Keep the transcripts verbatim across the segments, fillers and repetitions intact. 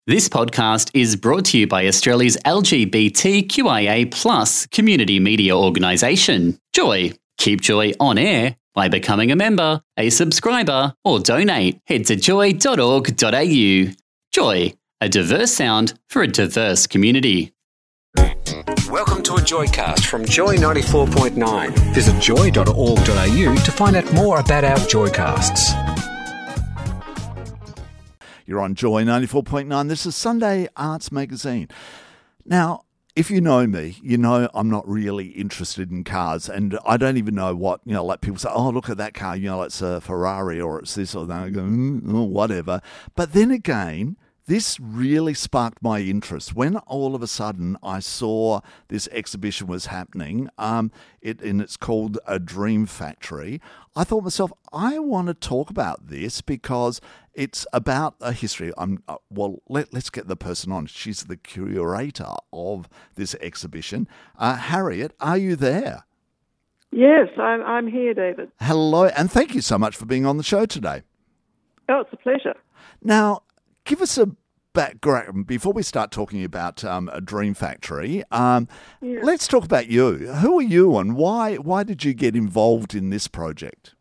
This podcast is brought to you by Australia's L G B T Q I A plus community media organisation, Joy. Keep Joy on air by becoming a member, a subscriber, or donate. Head to joy dot org dot a u. Joy, a diverse sound for a diverse community. Welcome to a Joycast from Joy ninety-four point nine. Visit joy dot org dot a u to find out more about our Joycasts. You're on Joy ninety-four point nine. This is Sunday Arts Magazine. Now, if you know me, you know I'm not really interested in cars, and I don't even know what, you know, like people say, oh, look at that car, you know, it's a Ferrari or it's this or that. I go, mm, oh, whatever. But then again, this really sparked my interest when all of a sudden I saw this exhibition was happening, um, it, and it's called A Dream Factory. I thought to myself, I want to talk about this because it's about a history. I'm uh, well. Let, let's get the person on. She's the curator of this exhibition. Uh, Harriet, are you there? Yes, I'm. I'm here, David. Hello, and thank you so much for being on the show today. Oh, it's a pleasure. Now, give us a background before we start talking about um, a Dream Factory. Um, yeah. Let's talk about you. Who are you, and why? Why did you get involved in this project?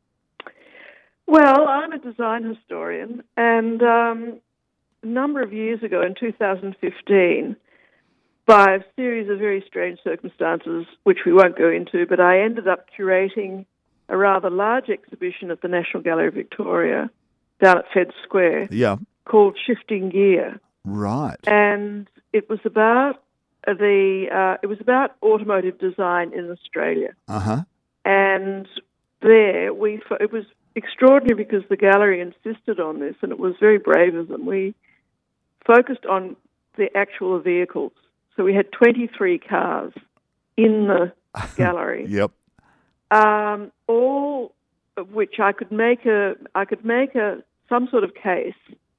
Well, I'm a design historian, and um, a number of years ago, in two thousand fifteen, by a series of very strange circumstances, which we won't go into, but I ended up curating a rather large exhibition at the National Gallery of Victoria down at Fed Square. Yeah. Called Shifting Gear. Right. And it was about the uh, it was about automotive design in Australia. Uh-huh. And there we it was extraordinary because the gallery insisted on this, and it was very brave of them. We focused on the actual vehicles. So we had twenty-three cars in the gallery. Yep. Um, all of which I could make a I could make a some sort of case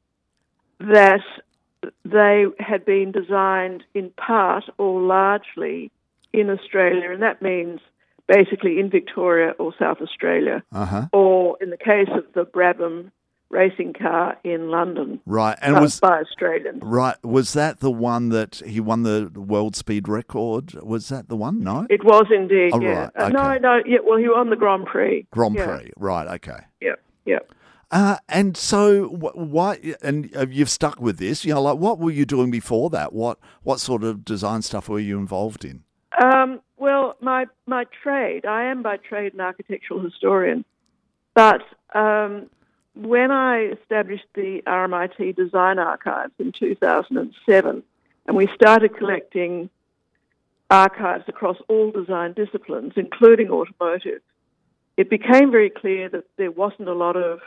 that they had been designed in part or largely in Australia, and that means basically in Victoria or South Australia, uh-huh. or in the case of the Brabham racing car in London, right? And uh, was by Australians. Right, was that the one that he won the world speed record? Was that the one? No, it was indeed. Oh, yeah, right. uh, Okay. no, no. Yeah, well, he won the Grand Prix. Grand yeah. Prix, right? Okay. Yeah, yeah. Uh, and so, wh- why? And uh, you've stuck with this. You know, like what were you doing before that? What what sort of design stuff were you involved in? Um, well, my my trade. I am by trade an architectural historian, but um, when I established the R M I T Design Archives in two thousand seven, and we started collecting archives across all design disciplines, including automotive, it became very clear that there wasn't a lot of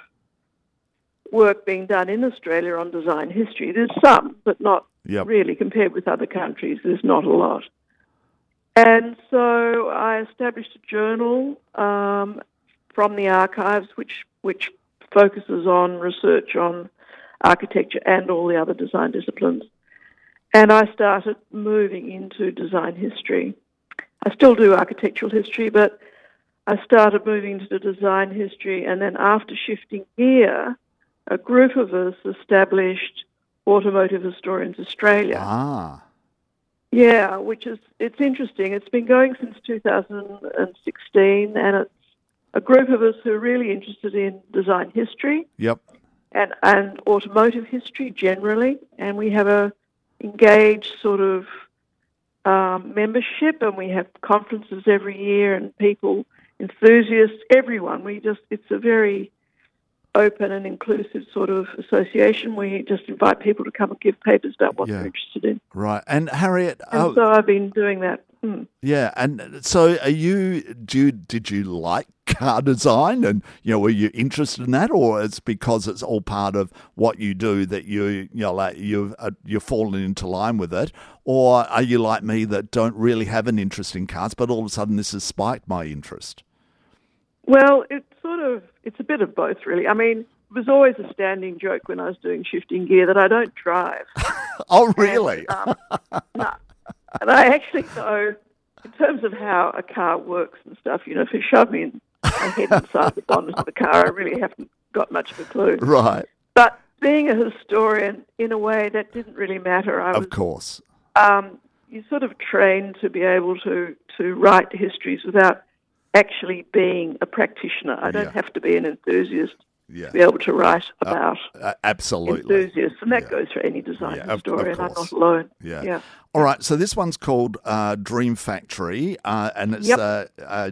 work being done in Australia on design history. There's some, but not Yep. really compared with other countries. There's not a lot. And so I established a journal um, from the archives, which which focuses on research on architecture and all the other design disciplines. And I started moving into design history. I still do architectural history, but I started moving to design history, and then after shifting gear, a group of us established Automotive Historians Australia. Ah, Yeah, which is, it's interesting. It's been going since two thousand sixteen, and it's a group of us who are really interested in design history yep. and, and automotive history generally, and we have a engaged sort of um, membership, and we have conferences every year, and people, enthusiasts, everyone. We just, it's a very open and inclusive sort of association. We just invite people to come and give papers about what Yeah. they're interested in. Right. And Harriet, And oh, so I've been doing that. Mm. yeah. And so, are you? Do you, did you like car design, and you know, were you interested in that, or it's because it's all part of what you do that you, you know, like you've uh, you're falling into line with it, or are you like me that don't really have an interest in cars, but all of a sudden this has spiked my interest? Well, it's sort of, it's a bit of both, really. I mean, it was always a standing joke when I was doing shifting gear that I don't drive. Oh, really? And, um, no. And I actually know, in terms of how a car works and stuff, you know, if you shove me in my head inside the bonnet of the car, I really haven't got much of a clue. Right. But being a historian, in a way, that didn't really matter. I Of was, course. um, you're sort of trained to be able to, to write histories without actually being a practitioner. I don't Yeah. have to be an enthusiast Yeah. to be able to write about Uh, absolutely. enthusiasts, and that Yeah. goes for any design Yeah, of- of historian. I'm course. not alone. Yeah. Yeah. All right. So this one's called uh, Dream Factory, uh, and it's Yep. uh, uh,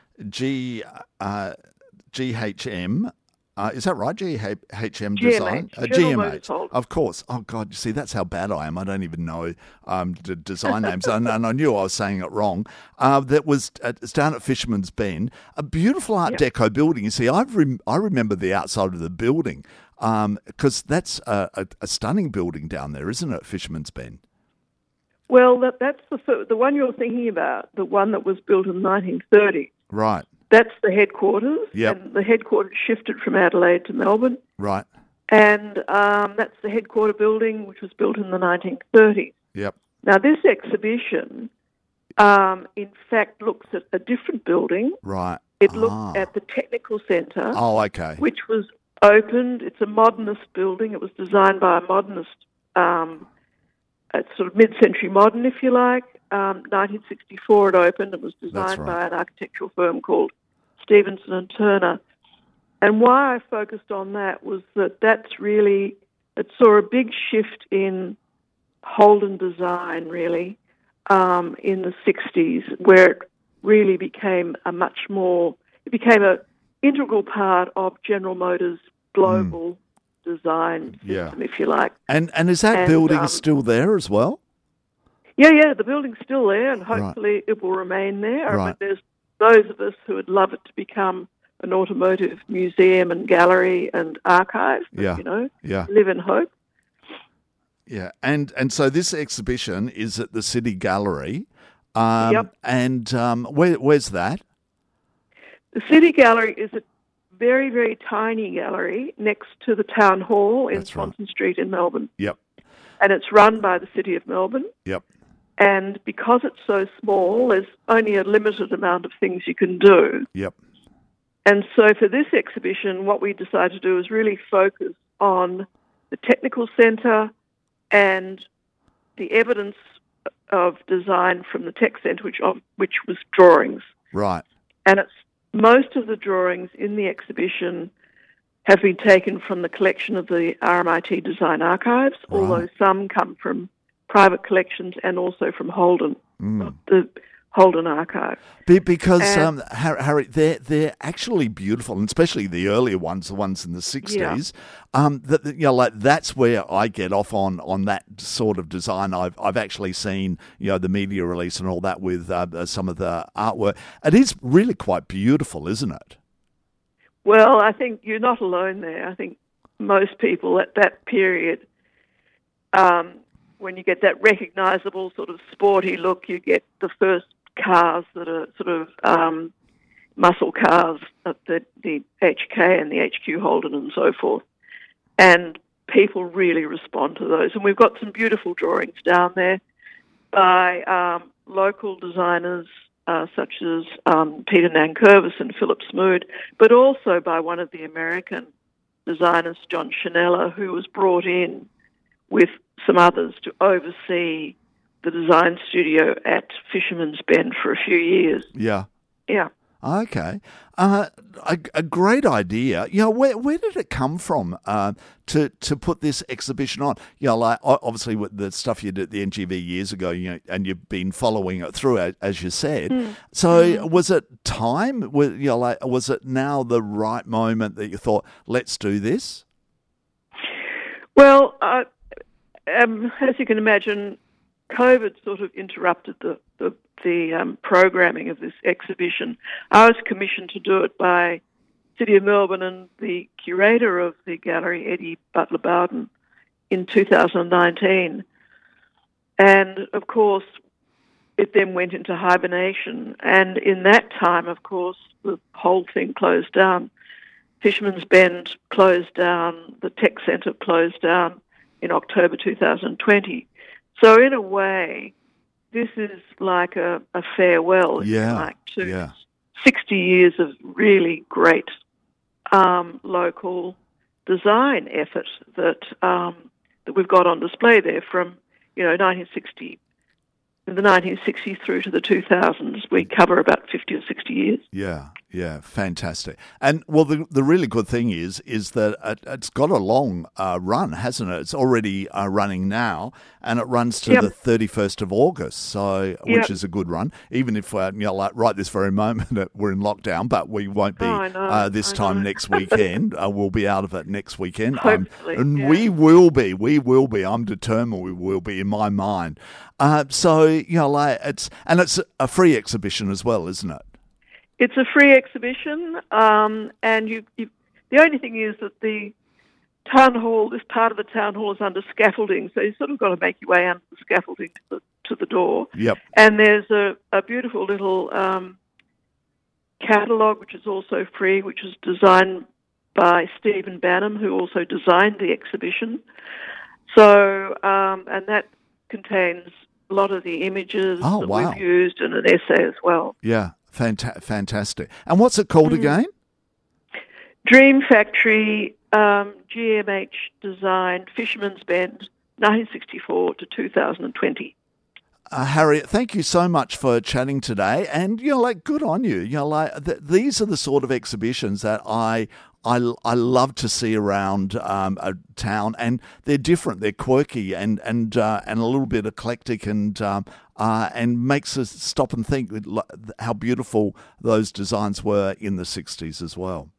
G uh, G H M. Uh, is that right? G H M design? G M H, Uh, General G M Motors H. Holdings. Of course. Oh, God. You see, that's how bad I am. I don't even know um, the design names. and, and I knew I was saying it wrong. Uh, that was at, it's down at Fisherman's Bend. A beautiful Art Yep. Deco building. You see, I've rem- I remember the outside of the building because that's a, a, a stunning building down there, isn't it, Fisherman's Bend? Well, that, that's the fir- the one you're thinking about, the one that was built in the nineteen thirties. Right. That's the headquarters, Yep. and the headquarters shifted from Adelaide to Melbourne, Right. and um, that's the headquarter building, which was built in the nineteen thirties. Yep. Now, this exhibition, um, in fact, looks at a different building. Right. It looks Ah. at the Technical Centre, Oh, okay. which was opened. It's a modernist building. It was designed by a modernist, um, a sort of mid-century modern, if you like. Um, nineteen sixty-four it opened. It was designed right. by an architectural firm called Stevenson and Turner. And why I focused on that was that that's really, it saw a big shift in Holden design, really, um, in the sixties, where it really became a much more, it became an integral part of General Motors' global design system, Yeah. if you like. And and is that And, building um, still there as well? Yeah, yeah, the building's still there, and hopefully it will remain there. Right. But there's those of us who would love it to become an automotive museum and gallery and archive. But, Yeah. you know, Yeah. live in hope. Yeah. And and so this exhibition is at the City Gallery. Um, Yep. And um, where where's that? The City Gallery is a very, very tiny gallery next to the Town Hall in That's right. Swanson Street in Melbourne. Yep. And it's run by the City of Melbourne. Yep. And because it's so small, there's only a limited amount of things you can do. Yep. And so for this exhibition, what we decided to do is really focus on the technical centre and the evidence of design from the tech centre, which, of, which was drawings. Right. And it's most of the drawings in the exhibition have been taken from the collection of the R M I T Design Archives, Right. although some come from private collections and also from Holden, Mm. the Holden Archive. Be, because And- um, Har- Harry, they're they're actually beautiful, and especially the earlier ones, the ones in the sixties. Um, that that, you know, like that's where I get off on on that sort of design. I've I've actually seen you know the media release and all that with uh, some of the artwork. It is really quite beautiful, isn't it? Well, I think you're not alone there. I think most people at that period, um, when you get that recognisable sort of sporty look, you get the first cars that are sort of um, muscle cars, at the, the H K and the H Q Holden and so forth. And people really respond to those. And we've got some beautiful drawings down there by um, local designers, Uh, such as um, Peter Nankervis and Philip Smood, but also by one of the American designers, John Chanella, who was brought in with some others to oversee the design studio at Fisherman's Bend for a few years. Yeah. Yeah. Okay, uh, a, a great idea. You know, where where did it come from uh, to to put this exhibition on? You know, like o- obviously with the stuff you did at the N G V years ago, you know, and you've been following it through, a- as you said. Mm. So, Mm. was it time? Was, you know, like, was it now the right moment that you thought, let's do this? Well, uh, um, as you can imagine, COVID sort of interrupted the, the, the um, programming of this exhibition. I was commissioned to do it by City of Melbourne and the curator of the gallery, Eddie Butler Bowden, in two thousand nineteen. And, of course, it then went into hibernation. And in that time, of course, the whole thing closed down. Fisherman's Bend closed down. The Tech Centre closed down in October two thousand twenty. So in a way, this is like a, a farewell, if you Yeah, like, to yeah. sixty years of really great um, local design effort that um, that we've got on display there from, you know, nineteen sixty, the nineteen sixties through to the two thousands. We cover about fifty or sixty years. Yeah, yeah, fantastic. And, well, the the really good thing is is that it, it's got a long uh, run, hasn't it? It's already uh, running now, and it runs to Yep. the thirty-first of August, so which Yep. is a good run, even if, uh, you know, like right this very moment that we're in lockdown, but we won't be Oh, I know, uh, this I time know. next weekend. uh, we'll be out of it next weekend. Um, Hopefully, and yeah. we will be, we will be. I'm determined we will be in my mind. Uh, so, you know, like it's, and it's a free exhibition as well, isn't it? It's a free exhibition, um, and you, you, the only thing is that the town hall, this part of the town hall is under scaffolding, so you sort of got to make your way under the scaffolding to the, to the door. Yep. And there's a, a beautiful little um, catalogue, which is also free, which is designed by Stephen Banham, who also designed the exhibition. So, um, and that contains a lot of the images Oh, that wow. we've used and an essay as well. Yeah, fanta- fantastic. And what's it called Mm. again? Dream Factory, um, G M H Design, Fisherman's Bend, nineteen sixty-four to two thousand twenty. Uh, Harriet, thank you so much for chatting today. And, you know, like, good on you. You know, like, th- these are the sort of exhibitions that I I, I love to see around um, a town, and they're different, they're quirky, and and uh, and a little bit eclectic, and um, uh, and makes us stop and think how beautiful those designs were in the sixties as well.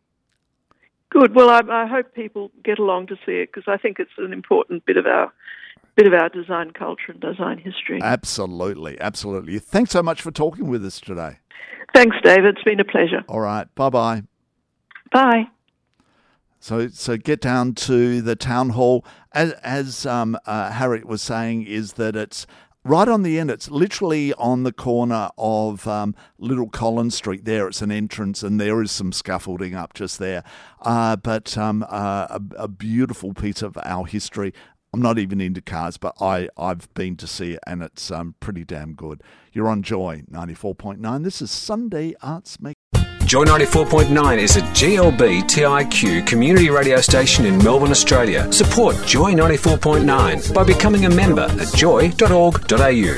Good. Well, I, I hope people get along to see it, because I think it's an important bit of our bit of our design culture and design history. Absolutely, absolutely. Thanks so much for talking with us today. Thanks, David. It's been a pleasure. All right, bye bye. Bye. So, so get down to the town hall. As, as um, uh, Harriet was saying, is that it's right on the end. It's literally on the corner of um, Little Collins Street. There, it's an entrance, and there is some scaffolding up just there. Uh, but um, uh, a, a beautiful piece of our history. I'm not even into cars, but I, I've been to see it, and it's um, pretty damn good. You're on Joy ninety-four point nine. This is Sunday Arts Make. Joy ninety-four point nine is a G L B T I Q community radio station in Melbourne, Australia. Support Joy ninety-four point nine by becoming a member at joy dot org dot a u.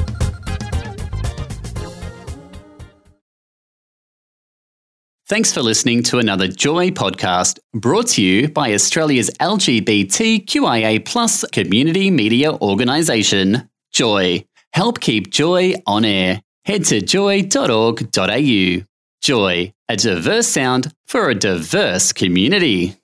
Thanks for listening to another Joy podcast brought to you by Australia's L G B T Q I A plus community media organisation, Joy. Help keep Joy on air. Head to joy dot org dot a u. Joy, a diverse sound for a diverse community.